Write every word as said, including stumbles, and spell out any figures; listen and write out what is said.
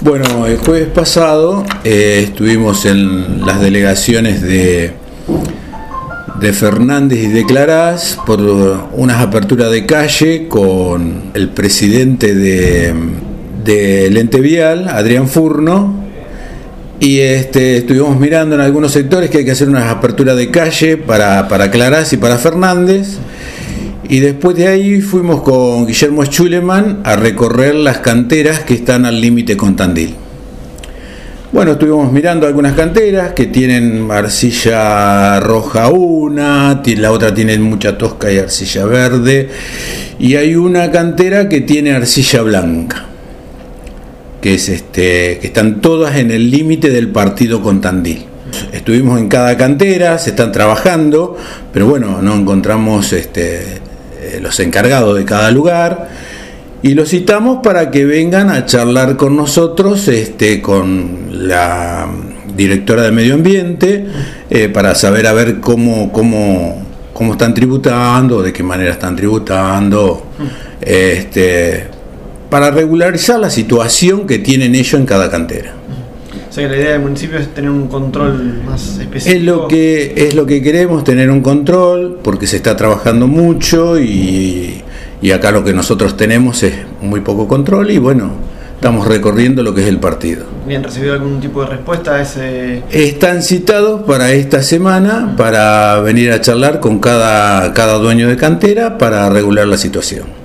Bueno, el jueves pasado eh, estuvimos en las delegaciones de, de Fernández y de Clarás por unas aperturas de calle con el presidente de, del ente vial, Adrián Furno, y este, estuvimos mirando en algunos sectores que hay que hacer unas aperturas de calle para, para Clarás y para Fernández. Y después de ahí fuimos con Guillermo Schuleman a recorrer las canteras que están al límite con Tandil. Bueno, estuvimos mirando algunas canteras que tienen arcilla roja una, la otra tiene mucha tosca y arcilla verde, y hay una cantera que tiene arcilla blanca, que es este, que están todas en el límite del partido con Tandil. Estuvimos en cada cantera, se están trabajando, pero bueno, no encontramos este, los encargados de cada lugar y los citamos para que vengan a charlar con nosotros, este, con la directora de Medio Ambiente, eh, para saber a ver cómo, cómo, cómo están tributando, de qué manera están tributando, este, para regularizar la situación que tienen ellos en cada cantera. O sea, que la idea del municipio es tener un control más específico. Es lo que, es lo que queremos, tener un control, porque se está trabajando mucho y, y acá lo que nosotros tenemos es muy poco control y bueno, estamos recorriendo lo que es el partido. ¿Bien recibido algún tipo de respuesta a ese...? Están citados para esta semana para venir a charlar con cada, cada dueño de cantera para regular la situación.